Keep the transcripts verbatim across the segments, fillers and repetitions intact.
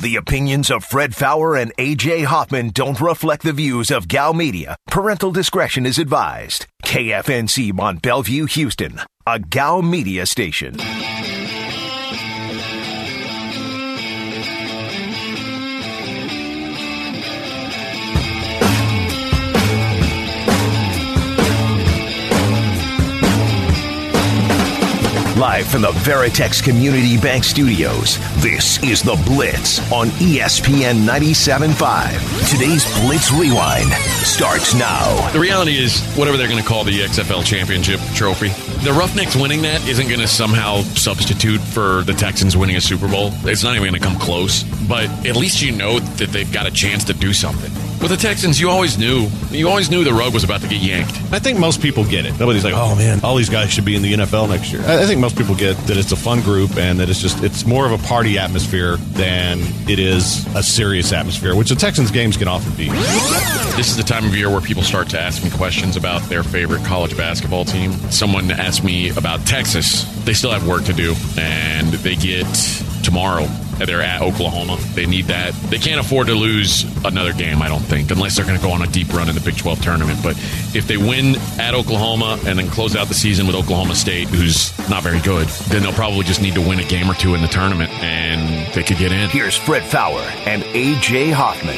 The opinions of Fred Fowler and A J Hoffman don't reflect the views of G A L Media. Parental discretion is advised. K F N C Mont Bellevue, Houston, a G A L Media station. Live from the Veritex Community Bank Studios, this is The Blitz on E S P N ninety-seven point five. Today's Blitz Rewind starts now. The reality is, whatever they're going to call the X F L Championship trophy, the Roughnecks winning that isn't going to somehow substitute for the Texans winning a Super Bowl. It's not even going to come close, but at least you know that they've got a chance to do something. With the Texans, you always knew. You always knew the rug was about to get yanked. I think most people get it. Nobody's like, oh, man, all these guys should be in the N F L next year. I think most people get that it's a fun group and that it's just it's more of a party atmosphere than it is a serious atmosphere, which the Texans games can often be. This is the time of year where people start to ask me questions about their favorite college basketball team. Someone asked me about Texas. They still have work to do, and they get tomorrow. They're at Oklahoma. They need that. They can't afford to lose another game, I don't think, unless they're going to go on a deep run in the Big twelve tournament. But if they win at Oklahoma and then close out the season with Oklahoma State, who's not very good, then they'll probably just need to win a game or two in the tournament, and they could get in. Here's Fred Fowler and A J Hoffman.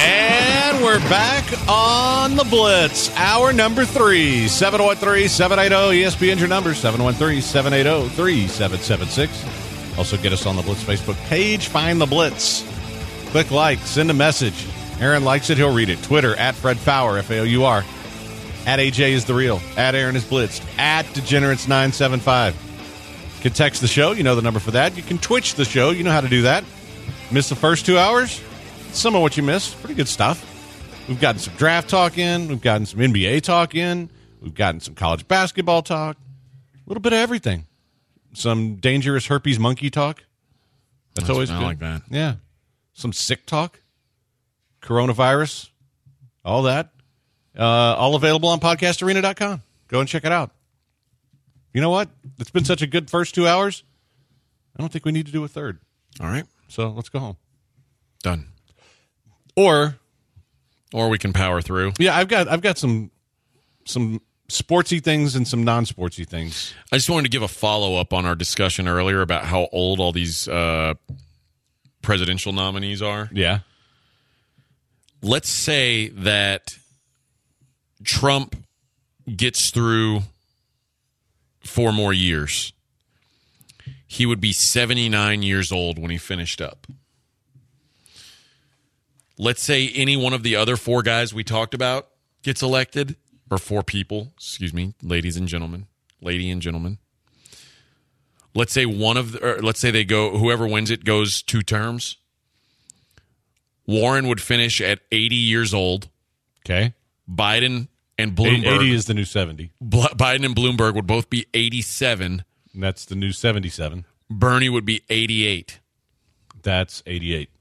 And we're back on the Blitz. Hour number three. seven one three, seven eight zero, E S P N's your number, seven one three, seven eight zero, three seven seven six. Also get us on the Blitz Facebook page. Find the Blitz. Click like. Send a message. Aaron likes it. He'll read it. Twitter, at Fred Fowler, F A O U R. At A J is the real. At Aaron is Blitzed. At Degenerates nine seven five. You can text the show. You know the number for that. You can Twitch the show. You know how to do that. Miss the first two hours? Some of what you missed. Pretty good stuff. We've gotten some draft talk in. We've gotten some N B A talk in. We've gotten some college basketball talk. A little bit of everything. Some dangerous herpes monkey talk. That's, That's always good. I like that. Yeah. Some sick talk. Coronavirus. All that. Uh, all available on podcast arena dot com. Go and check it out. You know what? It's been such a good first two hours. I don't think we need to do a third. All right. So let's go home. Done. Or or we can power through. Yeah, I've got I've got some some sportsy things and some non-sportsy things. I just wanted to give a follow-up on our discussion earlier about how old all these uh, presidential nominees are. Yeah. Let's say that Trump gets through four more years. He would be seventy-nine years old when he finished up. Let's say any one of the other four guys we talked about gets elected. Or four people, excuse me, ladies and gentlemen, lady and gentlemen. Let's say one of, the, or let's say they go, whoever wins it goes two terms. Warren would finish at eighty years old. Okay. Biden and Bloomberg. eighty is the new seventy. Biden and Bloomberg would both be eighty-seven. And that's the new seventy-seven. Bernie would be eighty-eight. That's eighty-eight.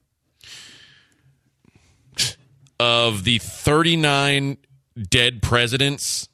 Of the thirty-nine dead presidents,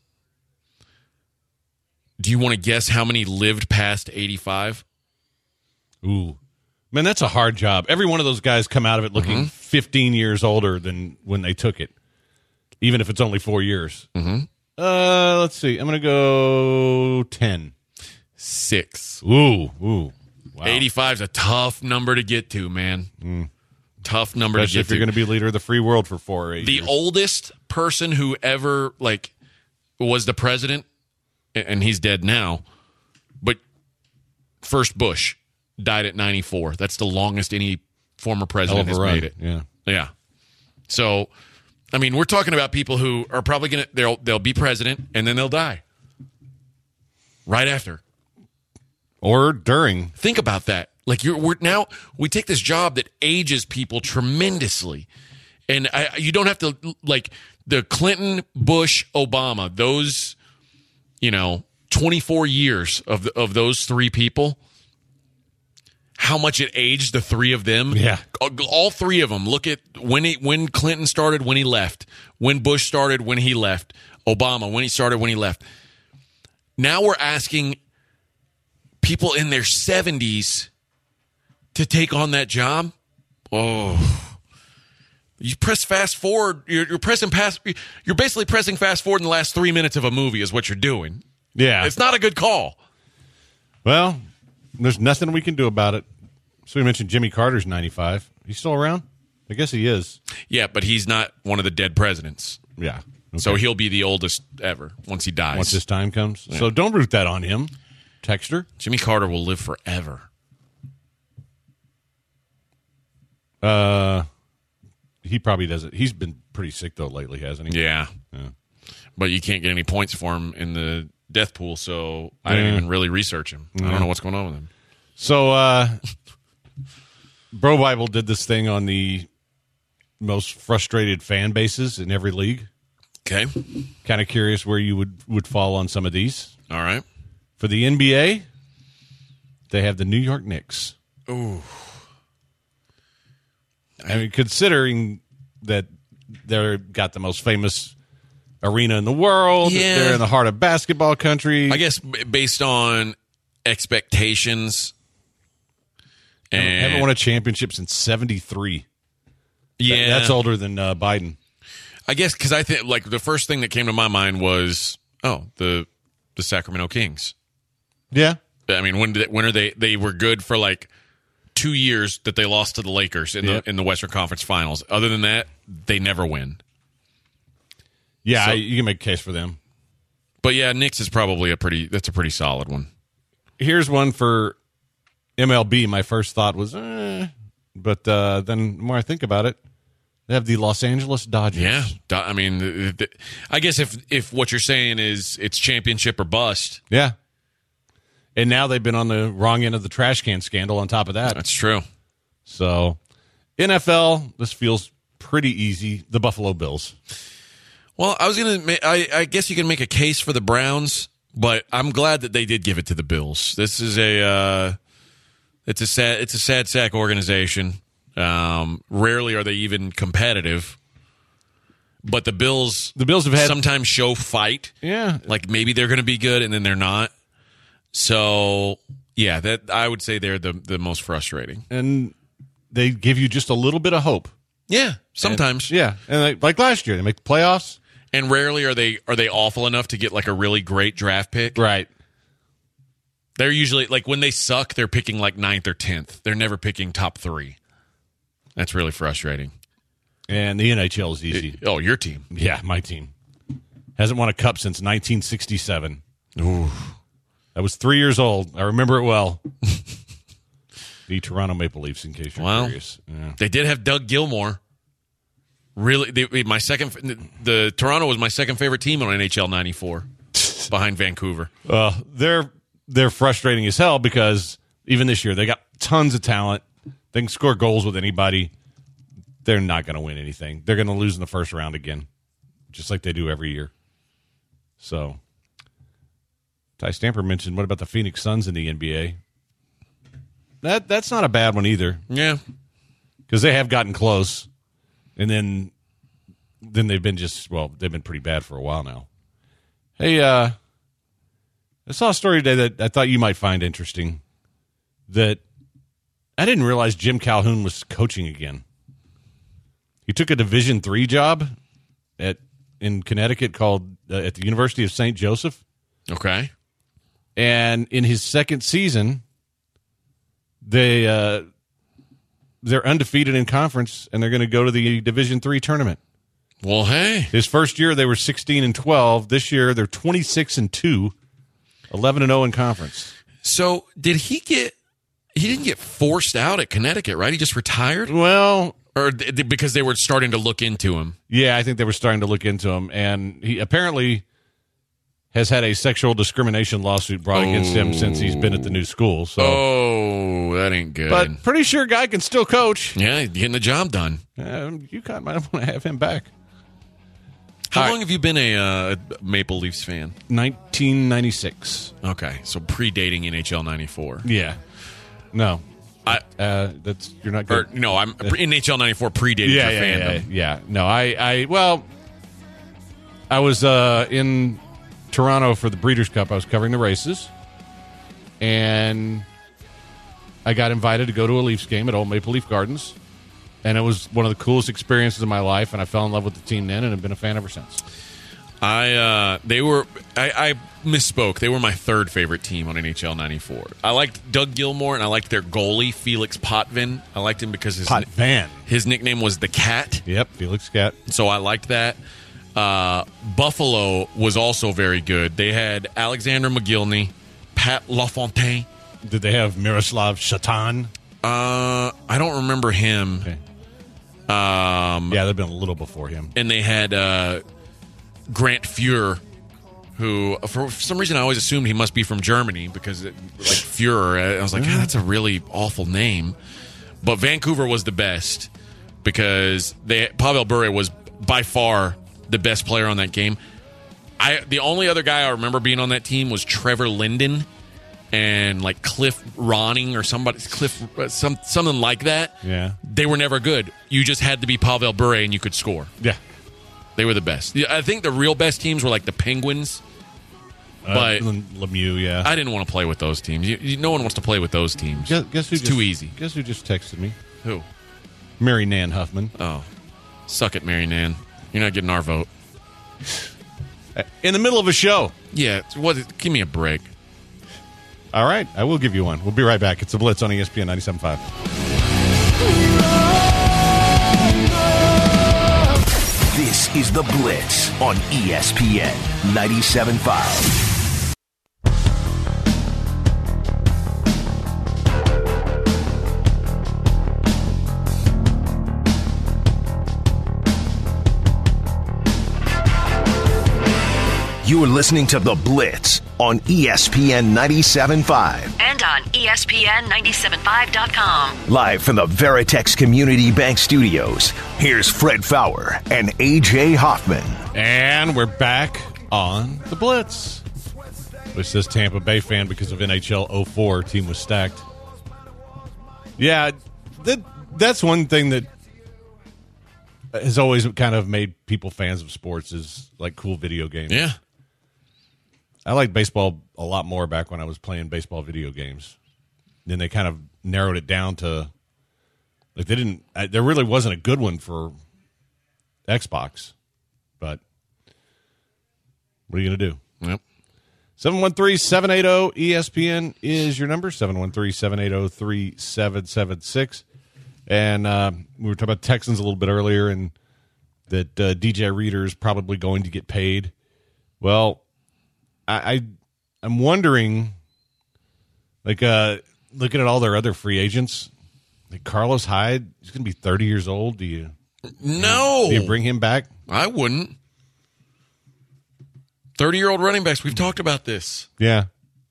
do you want to guess how many lived past eighty-five? Ooh. Man, that's a hard job. Every one of those guys come out of it looking mm-hmm. fifteen years older than when they took it, even if it's only four years. Mm-hmm. Uh, let's see. I'm going to go ten. Six. Ooh. Ooh. Wow. eighty-five is a tough number to get to, man. Mm. Tough number Especially to get if you're to. going to be leader of the free world for four or eight The years. oldest person who ever, like, was the president, and he's dead now, but first Bush died at ninety-four. That's the longest any former president has run. made it. Yeah. Yeah. So, I mean, we're talking about people who are probably going to, they'll, they'll be president, and then they'll die right after. Or during. Think about that. Like you're, we're now we take this job that ages people tremendously, and I, you don't have to like the Clinton, Bush, Obama. Those, you know, twenty-four years of the, of those three people. How much it aged the three of them? Yeah, all three of them. Look at when he, when Clinton started, when he left, when Bush started, when he left, Obama when he started, when he left. Now we're asking people in their seventies to take on that job. Oh. You press fast forward. You're, you're pressing past. You're basically pressing fast forward in the last three minutes of a movie is what you're doing. Yeah. It's not a good call. Well, there's nothing we can do about it. So we mentioned Jimmy Carter's ninety-five. He's still around? I guess he is. Yeah, but he's not one of the dead presidents. Yeah. Okay. So he'll be the oldest ever once he dies. Once his time comes. Yeah. So don't root that on him, Texter. Jimmy Carter will live forever. Uh, he probably doesn't. He's been pretty sick, though, lately, hasn't he? Yeah. Yeah. But you can't get any points for him in the death pool, so I Yeah. didn't even really research him. I Yeah. don't know what's going on with him. So, uh, Bro Bible did this thing on the most frustrated fan bases in every league. Okay. Kind of curious where you would, would fall on some of these. All right. For the N B A, they have the New York Knicks. Ooh. I mean, considering that they've got the most famous arena in the world, Yeah. they're in the heart of basketball country. I guess b- based on expectations. They And haven't won a championship since seventy-three. yeah, That's older than uh, Biden. I guess because I think like the first thing that came to my mind was oh the the Sacramento Kings. Yeah. I mean when did when are they they were good for like two years that they lost to the Lakers in Yep. the in the Western Conference Finals. Other than that, they never win. Yeah, So- I, you can make a case for them. But yeah, Knicks is probably a pretty that's a pretty solid one. Here's one for M L B. My first thought was, eh. But uh, then the more I think about it, they have the Los Angeles Dodgers. Yeah, Do- I mean, th- th- I guess if if what you're saying is it's championship or bust, Yeah. And now they've been on the wrong end of the trash can scandal on top of that. that's true. So, N F L, this feels pretty easy. The Buffalo Bills. Well, I was gonna, ma- I, I guess you can make a case for the Browns, but I'm glad that they did give it to the Bills. This is a, uh, it's a sad, it's a sad sack organization. Um, rarely are they even competitive, but the Bills, The Bills have had sometimes show fight. Yeah. Like maybe they're going to be good and then they're not. So yeah, that I would say they're the the most frustrating. And they give you just a little bit of hope. Yeah, sometimes. And, yeah. And like, like last year, they make the playoffs. And rarely are they are they awful enough to get like a really great draft pick. Right. They're usually like when they suck, they're picking like ninth or tenth. They're never picking top three. That's really frustrating. And the N H L is easy. Oh, your team. Yeah, my team. Hasn't won a cup since nineteen sixty-seven. Ooh. I was three years old. I remember it well. The Toronto Maple Leafs, in case you're Well, curious. Yeah. They did have Doug Gilmour. Really, they, my second. The Toronto was my second favorite team on N H L ninety-four, behind Vancouver. Uh, they're they're frustrating as hell because even this year they got tons of talent. They can score goals with anybody. They're not going to win anything. They're going to lose in the first round again, just like they do every year. So, Ty Stamper mentioned, what about the Phoenix Suns in the N B A? That that's not a bad one either, Yeah, because they have gotten close, and then then they've been just well, they've been pretty bad for a while now. Hey, uh, I saw a story today that I thought you might find interesting. That I didn't realize Jim Calhoun was coaching again. He took a Division three job at in Connecticut called uh, at the University of Saint Joseph, okay. and in his second season, they uh, they're undefeated in conference, and they're going to go to the Division three tournament. Well, hey, His first year they were sixteen and twelve. This year they're twenty-six and two, eleven and oh in conference. so did he get? He didn't get forced out at Connecticut, right? He just retired, Well, or th- th- because they were starting to look into him. yeah, I think they were starting to look into him, and he apparently has had a sexual discrimination lawsuit brought against him since he's been at the new school. So, Oh, that ain't good. but pretty sure guy can still coach. yeah, getting the job done. Um, UConn might want to have him back. How All right. long have you been a uh, Maple Leafs fan? nineteen ninety-six. Okay, so predating N H L ninety-four. Yeah. No. I Uh, that's you're not or good. no, I'm N H L ninety-four predated yeah, your yeah, fandom. yeah, yeah. No, I, I, well, I was uh, in Toronto for the Breeders' Cup. I was covering the races, and I got invited to go to a Leafs game at Old Maple Leaf Gardens. And it was one of the coolest experiences of my life, and I fell in love with the team then and have been a fan ever since. I uh, they were I, I misspoke. They were my third favorite team on N H L ninety-four. I liked Doug Gilmour, and I liked their goalie Felix Potvin. I liked him because his Potvin. his nickname was the Cat. Yep, Felix Cat. So I liked that. Uh, Buffalo was also very good. They had Alexander McGillney, Pat LaFontaine. Did they have Miroslav Shatan? Uh, I don't remember him. Okay. Um, yeah, they've been a little before him. And they had uh, Grant Fuhrer, who for some reason I always assumed he must be from Germany because it, like Fuhrer, I was like, God, that's a really awful name. But Vancouver was the best because they Pavel Bure was by far the best player on that game. I the only other guy I remember being on that team was Trevor Linden and like Cliff Ronning or somebody Cliff some something like that. Yeah, they were never good. You just had to be Pavel Bure and you could score. Yeah, they were the best. I think the real best teams were like the Penguins. Uh, but Lemieux, yeah, I didn't want to play with those teams. You, you, no one wants to play with those teams. Guess, guess who it's just, too easy. Guess who just texted me? Who? Mary Nan Huffman. Oh, suck it, Mary Nan. You're not getting our vote. In the middle of a show. Yeah, what? Give me a break. All right, I will give you one. We'll be right back. It's the Blitz on E S P N ninety-seven point five. This is the Blitz on E S P N ninety-seven point five. You are listening to The Blitz on E S P N ninety-seven point five. And on E S P N ninety-seven point five dot com. Live from the Veritex Community Bank Studios, here's Fred Faour and A J Hoffman. And we're back on The Blitz. Which says Tampa Bay fan because of N H L oh four. Team was stacked. Yeah, that that's one thing that has always kind of made people fans of sports is like cool video games. Yeah. I liked baseball a lot more back when I was playing baseball video games. Then they kind of narrowed it down to, like, they didn't, I, there really wasn't a good one for Xbox. But what are you going to do? Yep. seven one three, seven eight zero, E S P N is your number, seven one three, seven eight zero, three seven seven six. And uh, we were talking about Texans a little bit earlier and that uh, D J Reader is probably going to get paid. Well, I, I I'm wondering, like, uh, looking at all their other free agents, like Carlos Hyde, he's going to be thirty years old. Do you? No. Do you bring him back? I wouldn't. thirty-year-old running backs. We've talked about this. Yeah.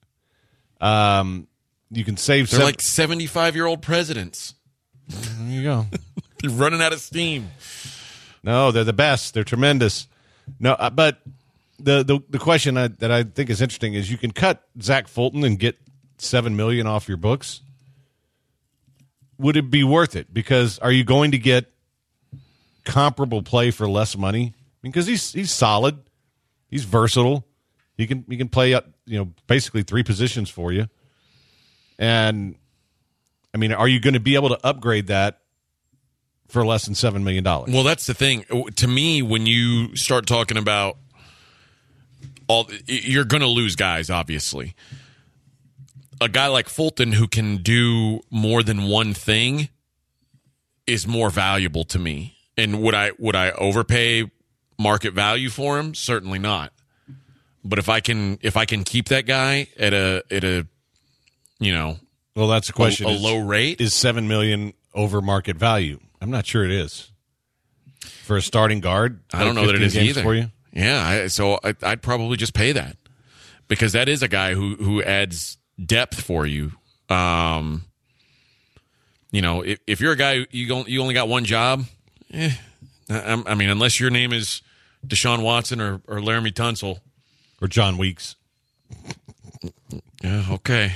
Um, you can save. They're seven- like seventy-five-year-old presidents. There you go. They're running out of steam. No, they're the best. They're tremendous. No, uh, but the the, the question I, that I think is interesting is you can cut Zach Fulton and get seven million off your books. Would it be worth it? Because are you going to get comparable play for less money? Because he's he's solid, he's versatile. He can he can play you know basically three positions for you. And I mean, are you going to be able to upgrade that for less than seven million dollars? Well, that's the thing. To me, when you start talking about all, you're going to lose guys, obviously. A guy like Fulton who can do more than one thing is more valuable to me. And would I would I overpay market value for him? Certainly not. But if I can if I can keep that guy at a at a you know well, that's the question. A, a is, low rate is seven million over market value? I'm not sure it is for a starting guard. I don't know that it is either. For you. Yeah, I, so I, I'd probably just pay that because that is a guy who who adds depth for you. Um, you know, if, if you're a guy you don't, you only got one job, eh, I, I mean, unless your name is Deshaun Watson or, or Laramie Tunsil or John Weeks. Yeah, okay.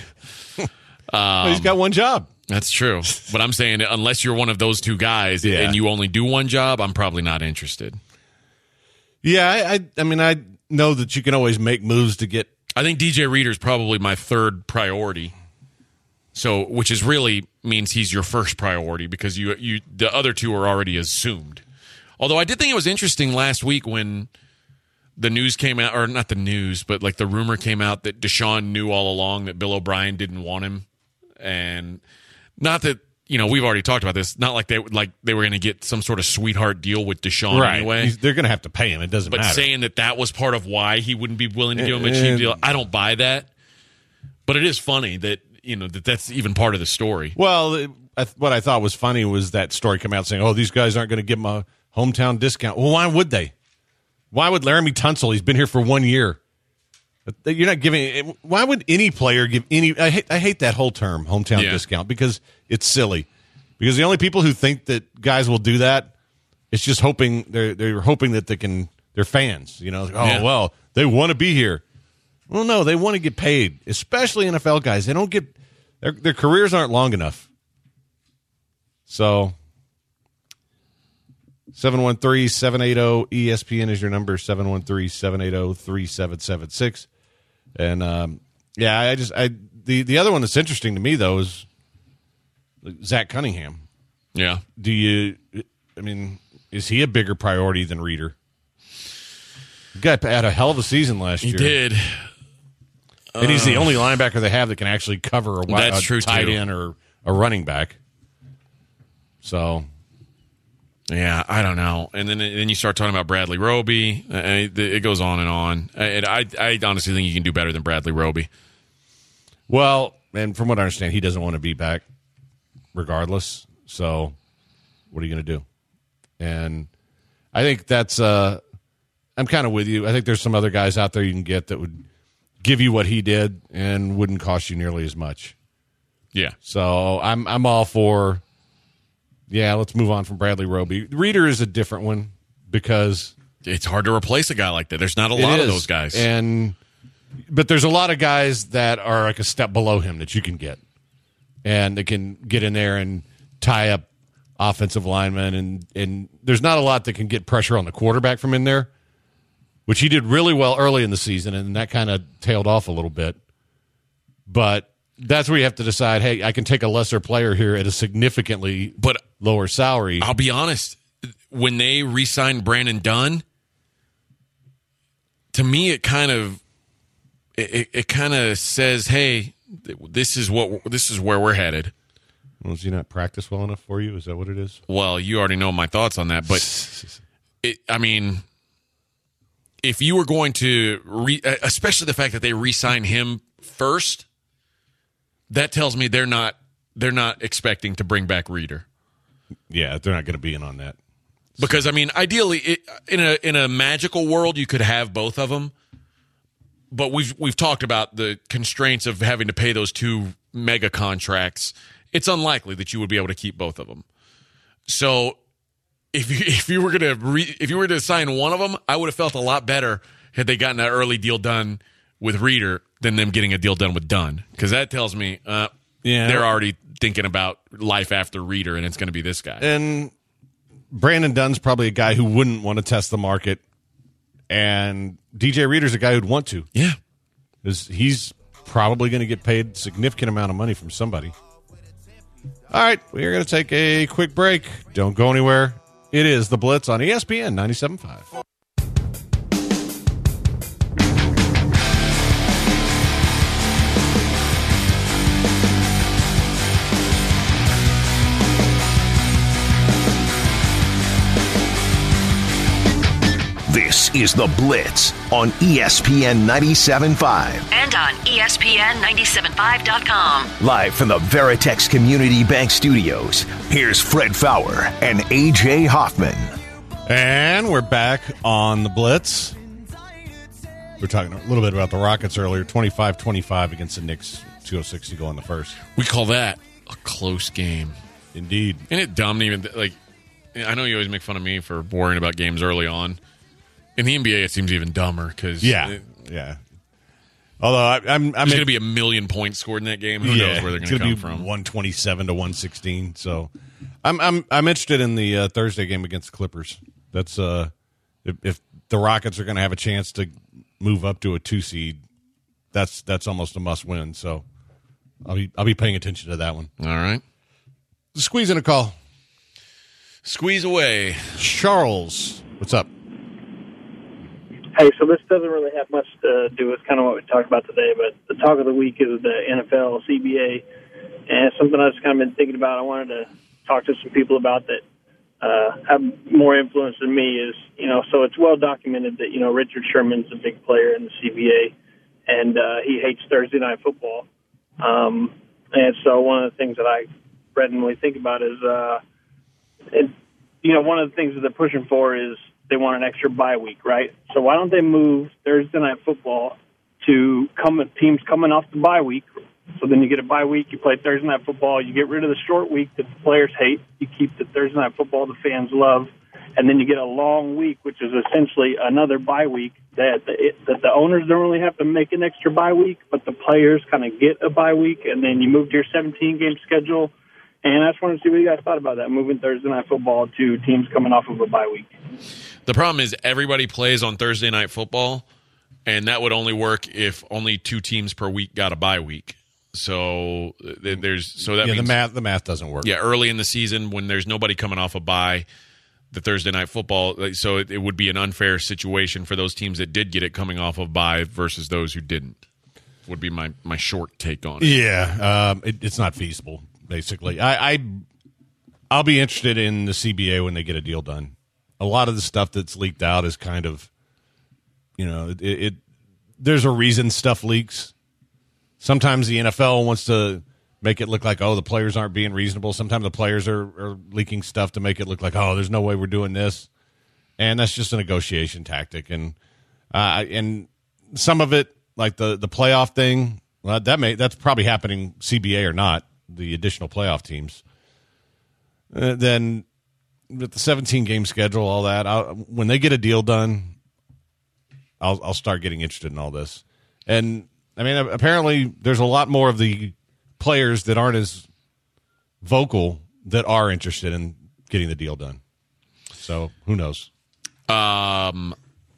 Um, he's got one job. That's true. But I'm saying unless you're one of those two guys yeah. and you only do one job, I'm probably not interested. Yeah, I, I, I mean, I know that you can always make moves to get. I think D J Reader is probably my third priority. So, which is really means he's your first priority because you you the other two are already assumed. Although I did think it was interesting last week when the news came out, or not the news, but like the rumor came out that Deshaun knew all along that Bill O'Brien didn't want him, and not that you know we've already talked about this. Not like they like they were going to get some sort of sweetheart deal with Deshaun right. anyway. He's, they're going to have to pay him. It doesn't but matter. But saying that that was part of why he wouldn't be willing to give him a and, cheap deal, I don't buy that. But it is funny that you know that that's even part of the story. Well, it, I, what I thought was funny was that story come out saying, "Oh, these guys aren't going to give him a hometown discount." Well, why would they? Why would Laramie Tunsil? He's been here for one year. You're not giving. Why would any player give any? I hate, I hate that whole term, hometown yeah. discount, because it's silly. Because the only people who think that guys will do that, it's just hoping they're they're hoping that they can. They're fans, you know. Oh yeah. well, they want to be here. Well, no, they want to get paid, especially N F L guys. They don't get their their careers aren't long enough. So. seven one three, seven eight zero, E S P N is your number, seven one three, seven eight zero, three seven seven six. And, um, yeah, I just, I the, the other one that's interesting to me, though, is Zach Cunningham. Yeah. Do you, I mean, is he a bigger priority than Reeder? The guy had a hell of a season last he year. He did. And uh, he's the only linebacker they have that can actually cover a, that's a true tight too. end or a running back. So... Yeah, I don't know. And then then you start talking about Bradley Roby. Uh, it goes on and on. And I, I honestly think you can do better than Bradley Roby. Well, and from what I understand, he doesn't want to be back regardless. So what are you going to do? And I think that's uh, – I'm kind of with you. I think there's some other guys out there you can get that would give you what he did and wouldn't cost you nearly as much. Yeah. So I'm I'm all for – yeah, let's move on from Bradley Roby. Reeder is a different one because it's hard to replace a guy like that. There's not a lot is. of those guys, and but there's a lot of guys that are like a step below him that you can get, and they can get in there and tie up offensive linemen, and and there's not a lot that can get pressure on the quarterback from in there, which he did really well early in the season, and that kind of tailed off a little bit, but. That's where you have to decide, hey, I can take a lesser player here at a significantly but lower salary. I'll be honest. When they re-signed Brandon Dunn, to me it kind of it, it kind of says, hey, this is what this is where we're headed. Well, is he not practice well enough for you? Is that what it is? Well, you already know my thoughts on that, but it, I mean, if you were going to, re, especially the fact that they re-signed him first, that tells me they're not they're not expecting to bring back Reeder. Yeah, they're not going to be in on that. Because I mean, ideally, it, in a in a magical world, you could have both of them. But we've we've talked about the constraints of having to pay those two mega contracts. It's unlikely that you would be able to keep both of them. So if you if you were going to re, if you were to sign one of them, I would have felt a lot better had they gotten that early deal done with Reeder than them getting a deal done with Dunn, because that tells me uh, yeah. they're already thinking about life after Reeder, and it's going to be this guy. And Brandon Dunn's probably a guy who wouldn't want to test the market, and D J Reeder's a guy who'd want to. Yeah. Because he's probably going to get paid a significant amount of money from somebody. All right, we're going to take a quick break. Don't go anywhere. It is The Blitz on E S P N ninety-seven point five. This is The Blitz on E S P N ninety-seven point five. And on E S P N ninety-seven point five dot com. Live from the Veritex Community Bank Studios, here's Fred Faour and A J Hoffman. And we're back on The Blitz. We were talking a little bit about the Rockets earlier, twenty-five twenty-five against the Knicks, two oh six to go in the first. We call that a close game. Indeed. Isn't it dumb to even, like, I know you always make fun of me for worrying about games early on. In the N B A, it seems even dumber because yeah, it, yeah. Although I, I'm, I'm there's going to be a million points scored in that game. Who yeah, knows where they're going to come be from? from? one twenty-seven to one sixteen. So, I'm, I'm, I'm interested in the uh, Thursday game against the Clippers. That's uh, if, if the Rockets are going to have a chance to move up to a two seed, that's that's almost a must win. So, I'll be I'll be paying attention to that one. All right. Squeeze in a call. Squeeze away. Charles, what's up? Hey, so this doesn't really have much to do with kind of what we talked about today, but the talk of the week is the N F L, C B A, and it's something I've just kind of been thinking about. I wanted to talk to some people about that uh, have more influence than me. Is, you know, so it's well documented that, you know, Richard Sherman's a big player in the C B A, and uh, he hates Thursday night football. Um, and so one of the things that I randomly think about is, uh, it, you know, one of the things that they're pushing for is they want an extra bye week, right? So why don't they move Thursday night football to come teams coming off the bye week? So then you get a bye week, you play Thursday night football, you get rid of the short week that the players hate, you keep the Thursday night football the fans love, and then you get a long week, which is essentially another bye week that the, it, that the owners don't really have to make an extra bye week, but the players kind of get a bye week, and then you move to your seventeen-game schedule. And I just wanted to see what you guys thought about that, moving Thursday night football to teams coming off of a bye week. The problem is everybody plays on Thursday night football, and that would only work if only two teams per week got a bye week. So there's so that yeah, means the math the math doesn't work. Yeah, early in the season when there's nobody coming off a bye, the Thursday night football, so it, it would be an unfair situation for those teams that did get it coming off of bye versus those who didn't. Would be my my short take on it. Yeah, um, it, it's not feasible. Basically, I, I I'll be interested in the C B A when they get a deal done. A lot of the stuff that's leaked out is kind of, you know, it, it there's a reason stuff leaks. Sometimes the N F L wants to make it look like, oh, the players aren't being reasonable. Sometimes the players are, are leaking stuff to make it look like, oh, there's no way we're doing this, and that's just a negotiation tactic. And uh, and some of it, like the the playoff thing, well, that may that's probably happening, C B A or not. The additional playoff teams. Uh, then with the seventeen-game schedule, all that, I'll, when they get a deal done, I'll, I'll start getting interested in all this. And, I mean, apparently there's a lot more of the players that aren't as vocal that are interested in getting the deal done. So, who knows? Um,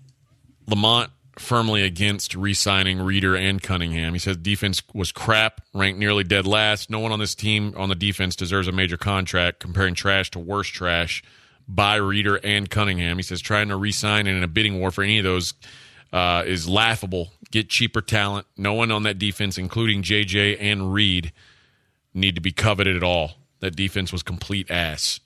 Lamont firmly against re-signing Reeder and Cunningham. He says defense was crap, ranked nearly dead last. No one on this team on the defense deserves a major contract. Comparing trash to worse trash by Reeder and Cunningham. He says trying to re-sign in a bidding war for any of those uh, is laughable. Get cheaper talent. No one on that defense, including J J and Reed, need to be coveted at all. That defense was complete ass.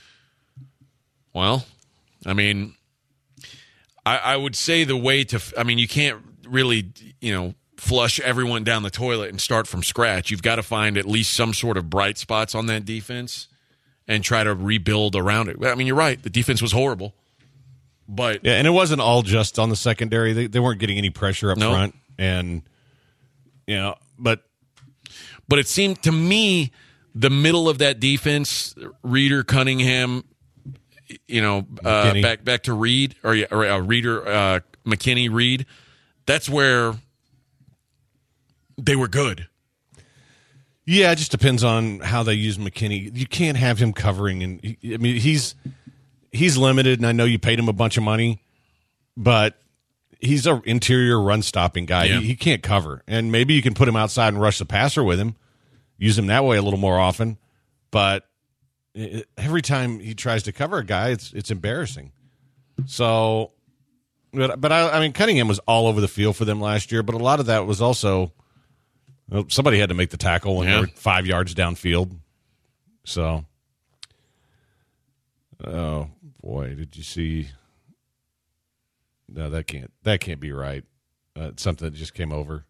Well, I mean, I, I would say the way to, I mean, you can't really, you know, flush everyone down the toilet and start from scratch. You've got to find at least some sort of bright spots on that defense and try to rebuild around it. I mean, you're right. The defense was horrible. But yeah, and it wasn't all just on the secondary. They, they weren't getting any pressure up no. front. And, you know, but. But it seemed to me the middle of that defense, Reeder, Cunningham, you know, uh, back back to Reed or, or uh, Reeder, uh, McKinney, Reed. That's where they were good. Yeah, it just depends on how they use McKinney. You can't have him covering, and I mean he's he's limited. And I know you paid him a bunch of money, but he's an interior run stopping guy. Yeah. He, he can't cover, and maybe you can put him outside and rush the passer with him, use him that way a little more often, but. It, every time he tries to cover a guy, it's it's embarrassing. So, but, but I, I mean, Cunningham was all over the field for them last year, but a lot of that was also well, somebody had to make the tackle when yeah. they were five yards downfield. So, oh boy, did you see? No, that can't that can't be right. Uh, it's something that just came over.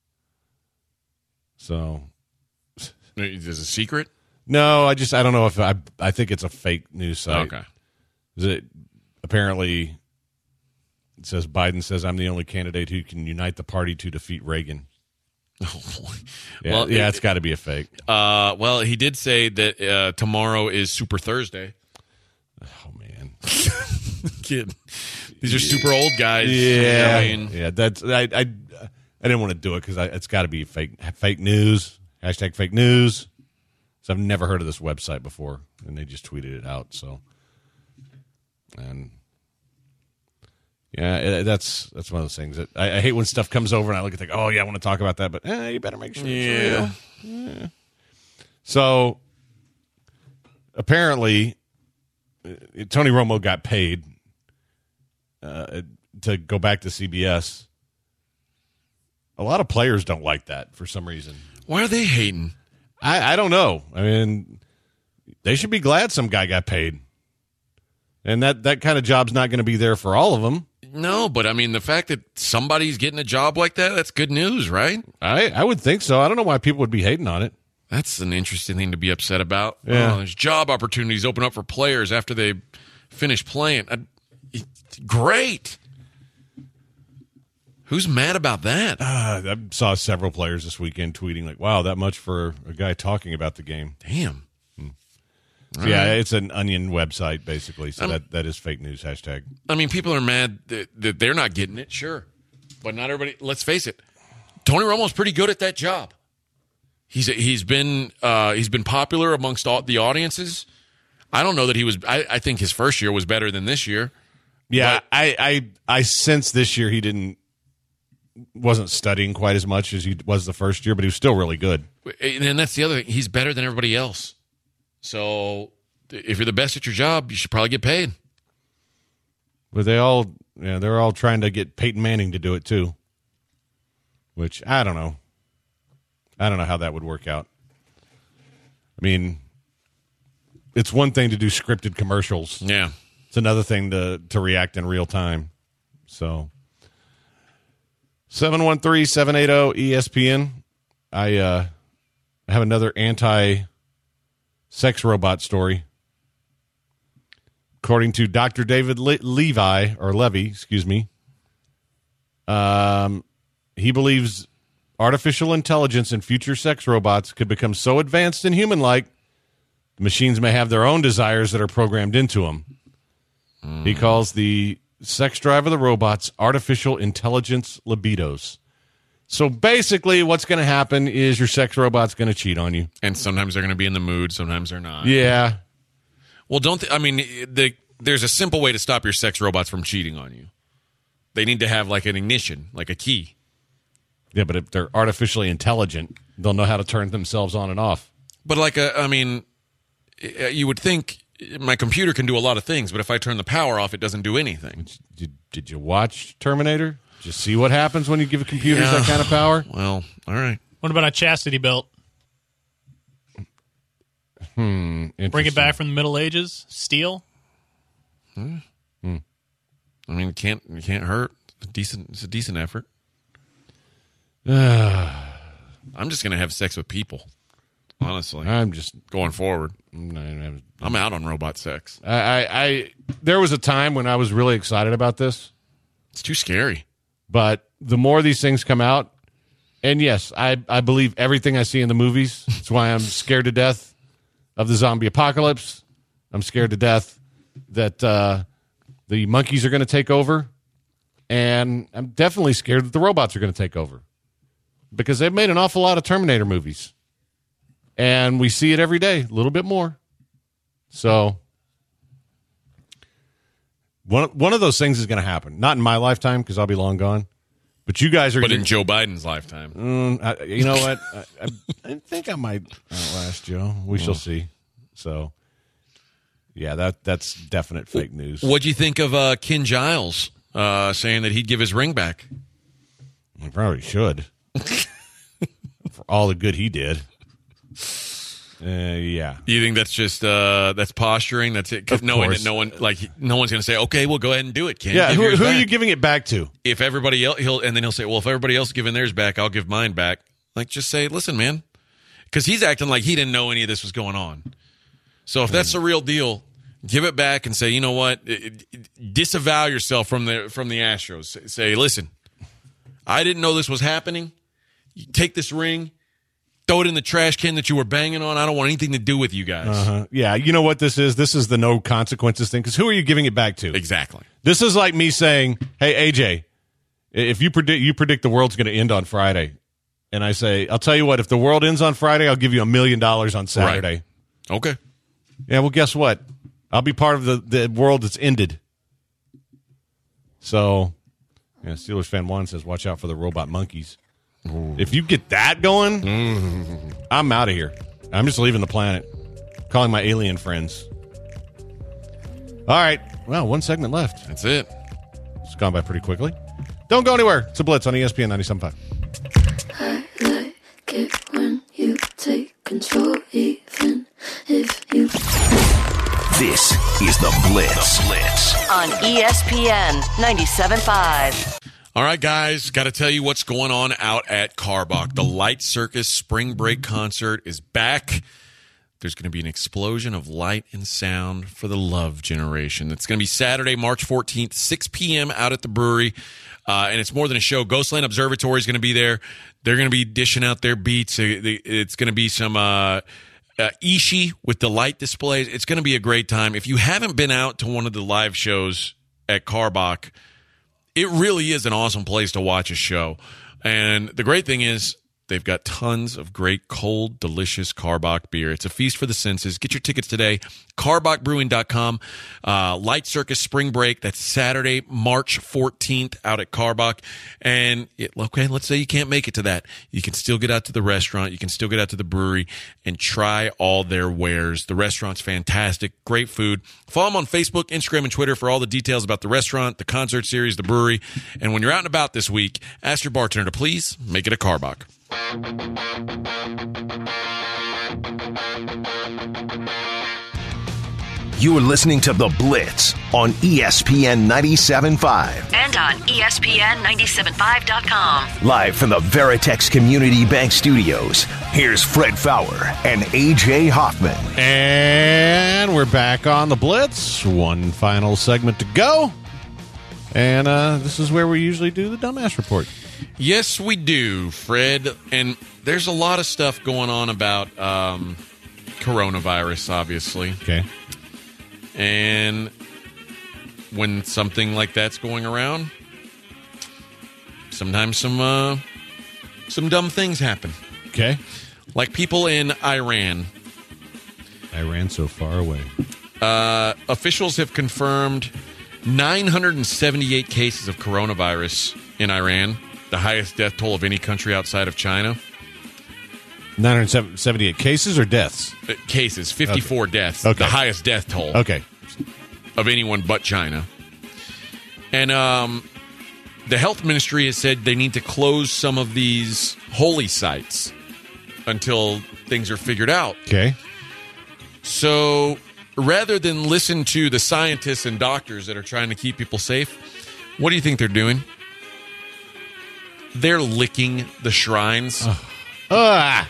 So, is it a secret? No, I just I don't know if I I think it's a fake news site. Okay. Is it apparently it says Biden says I'm the only candidate who can unite the party to defeat Reagan. Oh boy. Yeah, well, yeah, it, it's got to be a fake. Uh, well, he did say that uh, tomorrow is Super Thursday. Oh man, kid, these are super old guys. Yeah, I mean, yeah. That's I I I didn't want to do it because it's got to be fake fake news. Hashtag fake news. So I've never heard of this website before, and they just tweeted it out. So, and Yeah, it, that's that's one of those things that I, I hate when stuff comes over and I look and think, oh yeah, I want to talk about that, but eh, you better make sure Yeah. it's real. Yeah. So apparently, uh, Tony Romo got paid uh, to go back to C B S. A lot of players don't like that for some reason. Why are they hating? I, I don't know. I mean, they should be glad some guy got paid. And that, that kind of job's not going to be there for all of them. No, but I mean, the fact that somebody's getting a job like that, that's good news, right? I, I would think so. I don't know why people would be hating on it. That's an interesting thing to be upset about. Yeah. Oh, there's job opportunities open up for players after they finish playing. I, it, great. Who's mad about that? Uh, I saw several players this weekend tweeting like, wow, that much for a guy talking about the game. Damn. So, yeah, it's an Onion website, basically. So that, that is fake news, hashtag. I mean, people are mad that, that they're not getting it, sure. But not everybody. Let's face it. Tony Romo's pretty good at that job. He's he's been uh, he's been popular amongst all the audiences. I don't know that he was. I, I think his first year was better than this year. Yeah, But- I, I I sense this year he didn't wasn't studying quite as much as he was the first year, but he was still really good. And that's the other thing. He's better than everybody else. So if you're the best at your job, you should probably get paid. But they all, yeah, they're all trying to get Peyton Manning to do it too. Which I don't know. I don't know how that would work out. I mean, it's one thing to do scripted commercials. Yeah. It's another thing to to react in real time. So seven one three, seven eight zero, E S P N. I uh, have another anti-sex robot story. According to Doctor David Le- Levi, or Levy, excuse me, um, he believes artificial intelligence and future sex robots could become so advanced and human-like, the machines may have their own desires that are programmed into them. Mm. He calls the sex drive of the robots artificial intelligence libidos. So basically what's going to happen is your sex robot's going to cheat on you. And sometimes they're going to be in the mood, sometimes they're not. Yeah. Well, don't th- I mean, the, there's a simple way to stop your sex robots from cheating on you. They need to have like an ignition, like a key. Yeah, but if they're artificially intelligent, they'll know how to turn themselves on and off. But like, a, I mean, you would think my computer can do a lot of things, but if I turn the power off, it doesn't do anything. Did, did you watch Terminator? Did you see what happens when you give computers Yeah. that kind of power? Well, all right. What about a chastity belt? Hmm. Bring it back from the Middle Ages? Steel? Hmm. Hmm. I mean, it can't it can't hurt. It's a decent. It's a decent effort. I'm just gonna have sex with people. Honestly, I'm just going forward. I'm, I'm out on robot sex. I, I, I there was a time when I was really excited about this. It's too scary. But the more these things come out, and yes, I, I believe everything I see in the movies. That's why I'm scared to death of the zombie apocalypse. I'm scared to death that uh, the monkeys are going to take over. And I'm definitely scared that the robots are going to take over. Because they've made an awful lot of Terminator movies. And we see it every day, a little bit more. So one one of those things is going to happen. Not in my lifetime because I'll be long gone. But you guys are. But gonna, in Joe Biden's lifetime, mm, I, you know what? I, I, I think I might outlast Joe. We shall see. So, yeah, that that's definite fake news. What'd you think of uh, Ken Giles uh, saying that he'd give his ring back? He probably should. For all the good he did. Uh, yeah. You think that's just uh, that's posturing? That's it? Of Knowing course. that no one like no one's going to say, okay, well, go ahead and do it, Ken. Yeah. Give Who, yours who are back. you giving it back to? If everybody else, he'll and then he'll say, well, if everybody else is giving theirs back, I'll give mine back. Like, just say, listen, man, because he's acting like he didn't know any of this was going on. So if that's the real deal, give it back and say, you know what, it, it, disavow yourself from the from the Astros. Say, say, listen, I didn't know this was happening. You take this ring. Throw it in the trash can that you were banging on. I don't want anything to do with you guys. Uh-huh. Yeah, you know what this is? This is the no consequences thing. Because who are you giving it back to? Exactly. This is like me saying, "Hey, A J, if you predict you predict the world's going to end on Friday," and I say, "I'll tell you what, if the world ends on Friday, I'll give you a million dollars on Saturday." Right. Okay. Yeah. Well, guess what? I'll be part of the the world that's ended. So, yeah, Steelers fan one says, watch out for the robot monkeys. Ooh. If you get that going, mm. I'm out of here. I'm just leaving the planet. Calling my alien friends. All right. Well, one segment left. That's it. It's gone by pretty quickly. Don't go anywhere. It's a Blitz on E S P N ninety-seven point five. I like it when you take control, even if you... This is the Blitz. The Blitz. On E S P N ninety-seven point five. All right, guys, got to tell you what's going on out at Carbach. The Light Circus Spring Break Concert is back. There's going to be an explosion of light and sound for the love generation. It's going to be Saturday, March fourteenth, six p.m. out at the brewery. Uh, and it's more than a show. Ghostland Observatory is going to be there. They're going to be dishing out their beats. It's going to be some uh, uh, Ishi with the light displays. It's going to be a great time. If you haven't been out to one of the live shows at Carbach, it really is an awesome place to watch a show. And the great thing is they've got tons of great, cold, delicious Carbach beer. It's a feast for the senses. Get your tickets today. Carbach Brewing dot com. Uh, Light Circus Spring Break. That's Saturday, March fourteenth out at Carbach. And, it, okay, let's say you can't make it to that. You can still get out to the restaurant. You can still get out to the brewery and try all their wares. The restaurant's fantastic. Great food. Follow them on Facebook, Instagram, and Twitter for all the details about the restaurant, the concert series, the brewery. And when you're out and about this week, ask your bartender to please make it a Carbach. You are listening to The Blitz on E S P N ninety-seven point five. And on E S P N ninety-seven point five dot com. Live from the Veritex Community Bank Studios, here's Fred Fowler and A J Hoffman. And we're back on The Blitz. One final segment to go. And uh, this is where we usually do the Dumbass Report. Yes, we do, Fred. And there's a lot of stuff going on about um, coronavirus, obviously. Okay. And when something like that's going around, sometimes some uh, some dumb things happen. Okay. Like people in Iran. Iran so far away. Uh, officials have confirmed nine hundred seventy-eight cases of coronavirus in Iran, the highest death toll of any country outside of China. nine hundred seventy-eight cases or deaths? Uh, cases, fifty-four okay. deaths, okay. the highest death toll okay. of anyone but China. And um, the health ministry has said they need to close some of these holy sites until things are figured out. Okay. So rather than listen to the scientists and doctors that are trying to keep people safe, what do you think they're doing? They're licking the shrines. Uh, ah.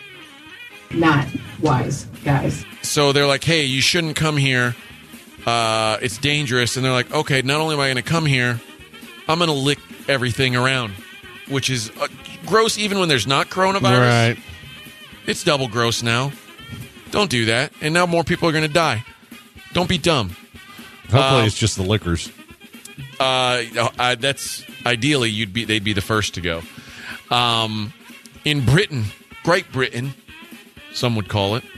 Not wise, guys. So they're like, hey, you shouldn't come here. Uh, it's dangerous. And they're like, okay, not only am I going to come here, I'm going to lick everything around, which is uh, gross even when there's not coronavirus. Right. It's double gross now. Don't do that. And now more people are going to die. Don't be dumb. Hopefully uh, it's just the liquors. Uh, uh, that's ideally you'd be they'd be the first to go. Um, in Britain, Great Britain, some would call it.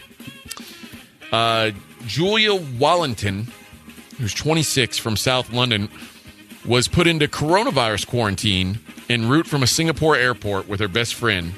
Uh, Julia Wallington, who's twenty-six from South London, was put into coronavirus quarantine en route from a Singapore airport with her best friend.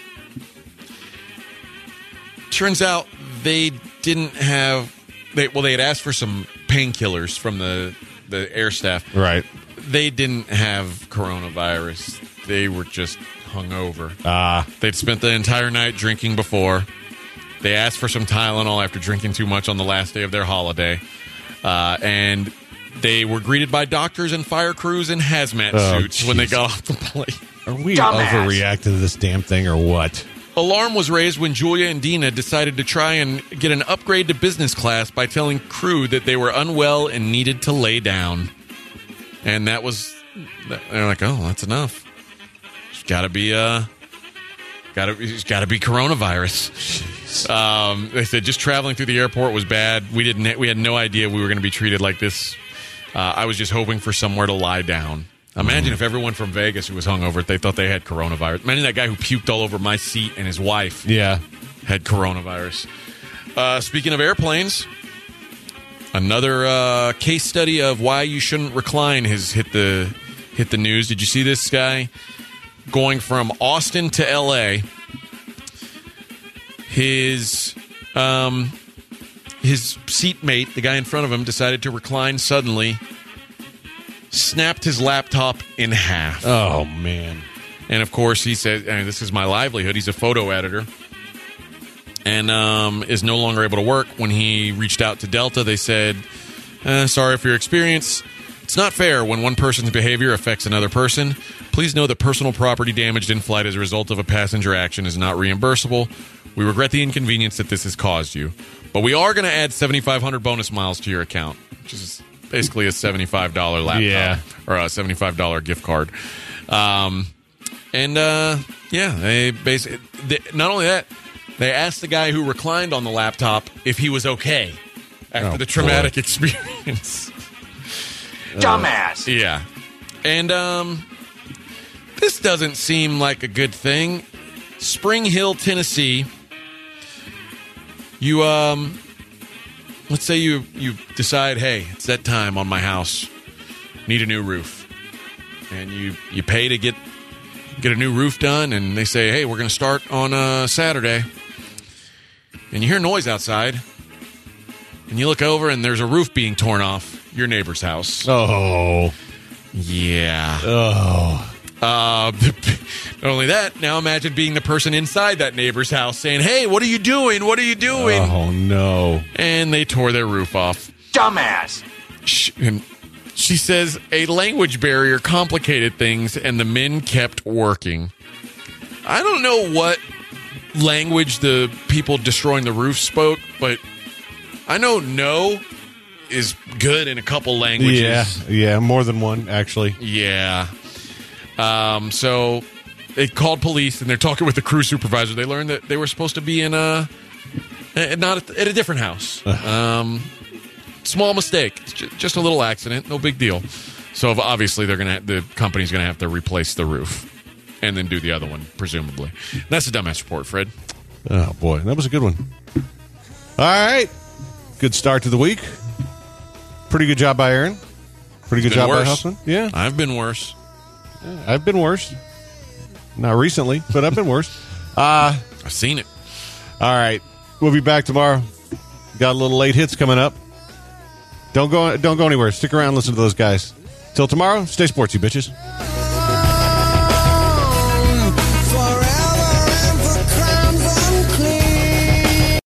Turns out they didn't have. They, well, they had asked for some painkillers from the the air staff. Right. They didn't have coronavirus. They were just hungover. Ah. They'd spent the entire night drinking before. They asked for some Tylenol after drinking too much on the last day of their holiday. Uh, and they were greeted by doctors and fire crews in hazmat Oh, suits geez. when they got off the plane. Are we Dumbass. overreacting to this damn thing or what? Alarm was raised when Julia and Dina decided to try and get an upgrade to business class by telling crew that they were unwell and needed to lay down. And that was, they're like, oh, that's enough. It's got to be, uh, got to, it's got to be coronavirus. Um, they said just traveling through the airport was bad. We didn't, we had no idea we were going to be treated like this. Uh, I was just hoping for somewhere to lie down. Imagine mm. if everyone from Vegas who was hungover, they thought they had coronavirus. Imagine that guy who puked all over my seat and his wife Yeah. had coronavirus. Uh, speaking of airplanes, Another uh, case study of why you shouldn't recline has hit the hit the news. Did you see this guy going from Austin to L A? His um, his seatmate, the guy in front of him, decided to recline suddenly, snapped his laptop in half. Oh, man. And, of course, he said, I mean, this is my livelihood. He's a photo editor. And um, is no longer able to work. When he reached out to Delta, they said, uh, sorry for your experience. It's not fair when one person's behavior affects another person. Please know that personal property damaged in flight as a result of a passenger action is not reimbursable. We regret the inconvenience that this has caused you. But we are going to add seventy-five hundred bonus miles to your account, which is basically a seventy-five dollars laptop yeah. or a seventy-five dollars gift card. Um, and, uh, yeah, they basically, they, not only that, they asked the guy who reclined on the laptop if he was okay after oh, the traumatic boy. experience. Dumbass. Yeah. And um, this doesn't seem like a good thing. Spring Hill, Tennessee. You, um, let's say you, you decide, hey, it's that time on my house. Need a new roof. And you, you pay to get get a new roof done, and they say, hey, we're going to start on uh, Saturday. And you hear noise outside, and you look over, and there's a roof being torn off your neighbor's house. Oh. Yeah. Oh. Uh, not only that, now imagine being the person inside that neighbor's house saying, hey, what are you doing? What are you doing? Oh, no. And they tore their roof off. Dumbass. She, and she says a language barrier complicated things, and the men kept working. I don't know what language the people destroying the roof spoke, but I know no is good in a couple languages. Yeah, yeah, more than one, actually. Yeah. Um, so they called police, and they're talking with the crew supervisor. They learned that they were supposed to be in a, not at a different house. Um, small mistake. It's just a little accident. No big deal. So obviously they're gonna, the company's going to have to replace the roof and then do the other one, presumably. That's the Dumbass Report, Fred. Oh, boy. That was a good one. All right. Good start to the week. Pretty good job by Aaron. Pretty good job worse. by Huffman. Yeah. I've been worse. Yeah, I've been worse. Not recently, but I've been worse. Uh, I've seen it. All right. We'll be back tomorrow. Got a little late hits coming up. Don't go, don't go anywhere. Stick around and listen to those guys. Till tomorrow, stay sportsy, bitches.